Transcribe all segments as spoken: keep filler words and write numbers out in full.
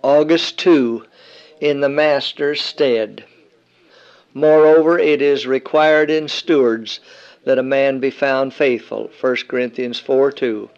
August second. In the Master's stead. Moreover, it is required in stewards that a man be found faithful. First Corinthians four two.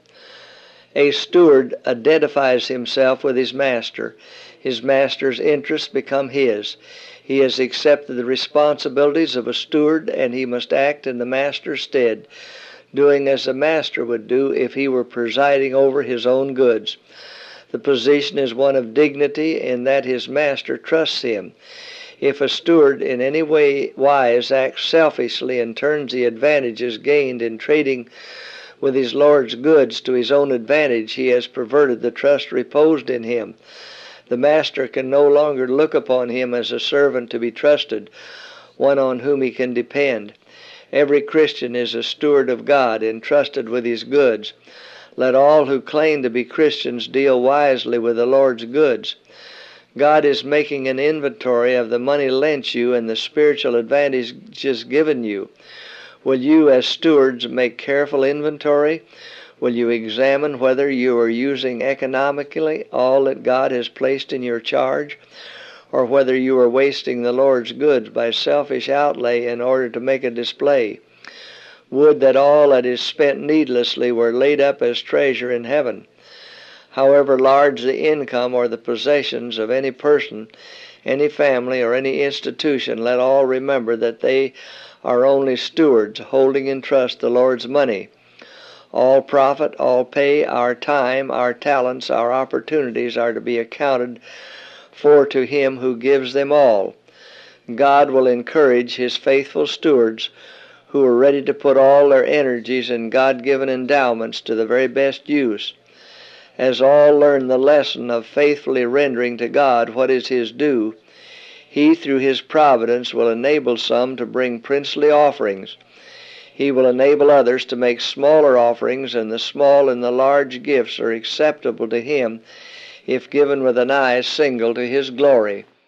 A steward identifies himself with his master. His master's interests become his. He has accepted the responsibilities of a steward, and he must act in the master's stead, doing as the master would do if he were presiding over his own goods. The position is one of dignity in that his master trusts him. If a steward in any way wise acts selfishly and turns the advantages gained in trading with his Lord's goods to his own advantage, he has perverted the trust reposed in him. The master can no longer look upon him as a servant to be trusted, one on whom he can depend. Every Christian is a steward of God, entrusted with his goods. Let all who claim to be Christians deal wisely with the Lord's goods. God is making an inventory of the money lent you and the spiritual advantages given you. Will you, as stewards, make careful inventory? Will you examine whether you are using economically all that God has placed in your charge, or whether you are wasting the Lord's goods by selfish outlay in order to make a display? Would that all that is spent needlessly were laid up as treasure in heaven. However large the income or the possessions of any person, any family, or any institution, let all remember that they are only stewards, holding in trust the Lord's money. All profit, all pay, our time, our talents, our opportunities are to be accounted for to Him who gives them all. God will encourage His faithful stewards who are ready to put all their energies and God-given endowments to the very best use. As all learn the lesson of faithfully rendering to God what is His due, He, through His providence, will enable some to bring princely offerings. He will enable others to make smaller offerings, and the small and the large gifts are acceptable to Him if given with an eye single to His glory.